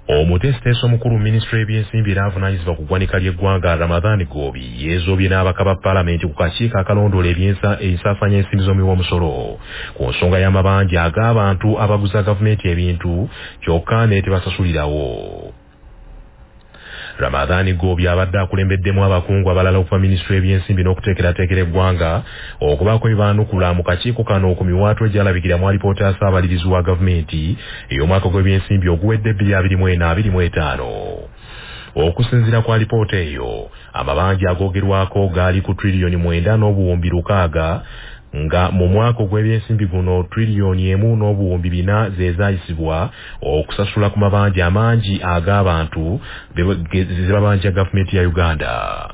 Omutesiteeso omukulu Ministry y'ebyensimbi era avunaanyizibwa ku ggwanika ly'eggwanga Ramadhan Gobi yeezoobye n'abaka ba Paalamenti ku kakiiko akalondoola ensaasaanya ensimbi z'omuwiwoomusolo ku nsonga y'amabanja ag'abantu abaguza gavumenti ebintu kyokka ne tebasasulirawo. Ramadhan Gobi abadde akulembeddemu abakungu abalala okuva Ministry y'ebyensimbi n'okuteekerateekera eggwanga okubaako ebibaanukula mu kakiiko kano ku miwaato egyalabikiramu alipoota ya Ssaabalirizi wa gavumenti ey'omwaka gw'ebyensimbi oguwedde 2024-2025. Okusinziira kwa alipoota eyo, amabanja agoogerwako gaali ku triliyoni 9.6 nga mu mwaka gw'ebyensimbi guno triliyoni 1.4 ze zaayisibwa okusasula ku mabanja amangi ag'abantu ze babanja gavumenti ya Uganda.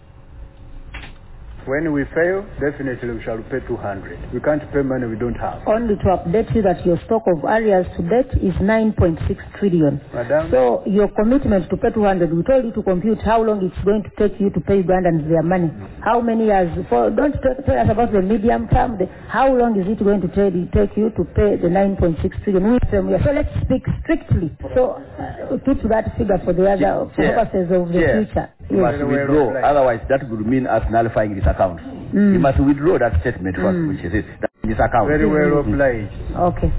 When we fail, definitely we shall pay 200. We can't pay money we don't have. Only to update you that your stock of arrears to date is 9.6 trillion. Madam? So your commitment to pay 200, we told you to compute how long it's going to take you to pay Ugandans their money. How many years? Don't tell us about the medium term. How long is it going to take you to pay the 9.6 trillion? So let's speak strictly. So keep to that figure for the other purposes of the future. You must withdraw, otherwise that would mean us nullifying this account. You must withdraw that statement first, which is this account. Very well applied. Okay.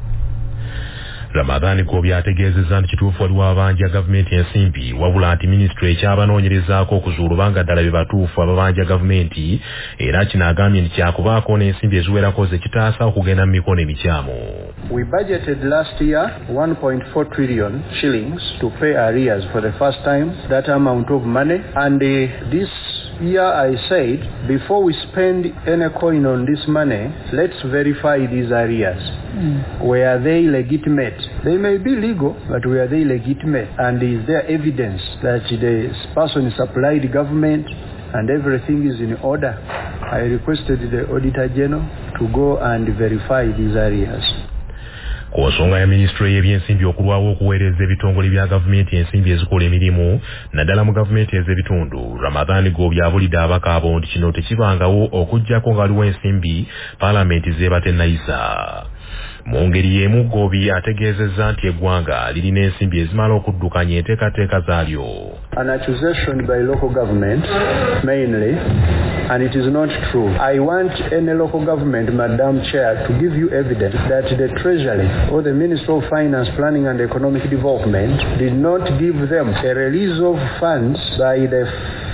Ramadhan Gobi ategeezezza nti kituufu waliwo abanja gavumenti ensimbi wabula nti minisitule ekyabanoonyerezaako okuzuula obanga ddala be batuufu ababanja gavumenti era kino agambye nti kyakubaako n'ensimbi eziwerako ze kitaasa okugenda mu mikono emikyamu. We budgeted last year 1.4 trillion shillings to pay arrears for the first time, that amount of money, and this year I said before we spend any coin on this money, let's verify these arrears. Were they legitimate? They may be legal, but were they legitimate? And is there evidence that the person supplied the government and everything is in order? I requested the Auditor General to go and verify these arrears. Ku nsonga ya Ministry y'ebyensimbi okulwawo okuweereza ebitongole bya gavumenti ensimbi ezikola emirimu naddala mu gavumenti ez'ebitundu, Ramadhan Gobi abulidde abaka abo nti kino tekibangawo okuggyako nga waliwo ensimbi Paalamenti z'eba tennayisa. Mu ngeri y'emu Gobi ategeezezza nti eggwanga lirina ensimbi ezimala okuddukanya enteekateeka zaalyo. An accusation by local government mainly, and it is not true. I want any local government, Madam Chair, to give you evidence that the Treasury or the Ministry of Finance, Planning and Economic Development did not give them a release of funds by the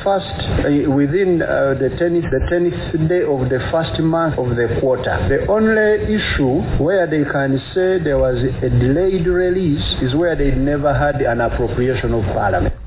within the 10th day of the first month of the quarter. The only issue where they can say there was a delayed release is where they never had an appropriation of Parliament.